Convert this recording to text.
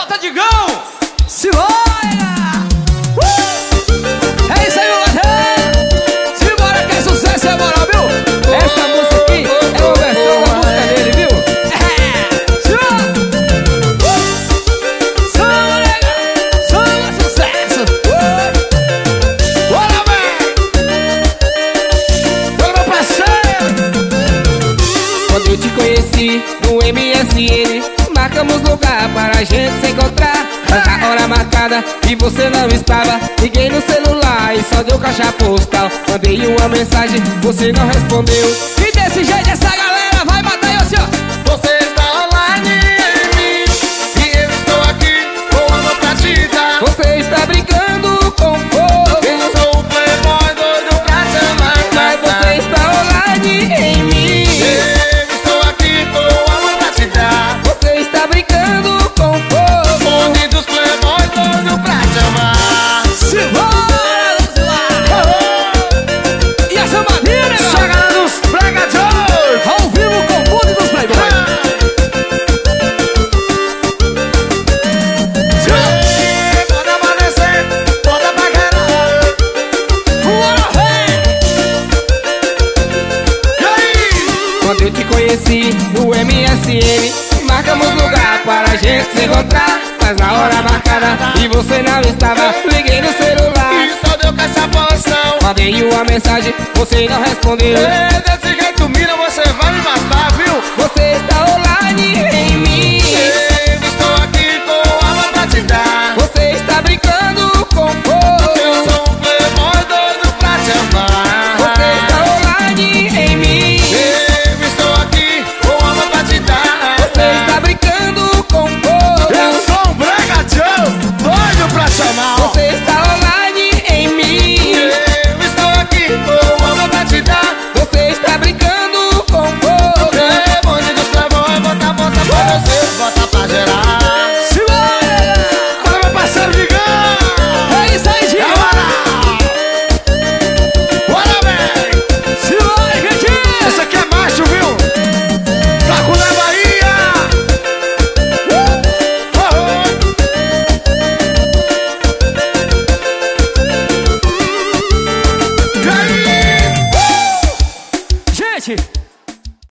Bota Digão! Simbora! É isso aí, meu parceiro! Simbora que é sucesso, é moral, viu? Essa música aqui é uma versão da música dele, viu? Simbora! Samba legal! Samba sucesso! Bora, velho! Bora, meu parceiro! Quando eu te conheci no MSN, marcamos lugar para a gente se encontrar. Mas a hora marcada e você não estava. Liguei no celular e só deu caixa postal. Mandei uma mensagem, você não respondeu. E desse jeito essa galera vai matar eu assim, ó. Você está online em mim e eu estou aqui com amor pra te dar. Você está brincando com fogo. Eu sou o playboy doido pra te amar. Mas você está online em mim. Eu estou aqui com amor pra te dar. Você está brincando com fogo. Bonde dos playboy doido pra te amar. Simbora, e essa maneira, Chegada dos pregadores, ao vivo com o mundo dos playboys. Bota pra descer, bota pra caralho. Bora, véi! E aí? Quando eu te conheci no MSN, marcamos lugar para a gente se encontrar. Mas na hora marcada e você não estava. Liguei no celular, E só deu caixa posição. mandei uma mensagem, você não respondeu. Desse jeito, mira, você vai me matar, viu? Você está online em mim.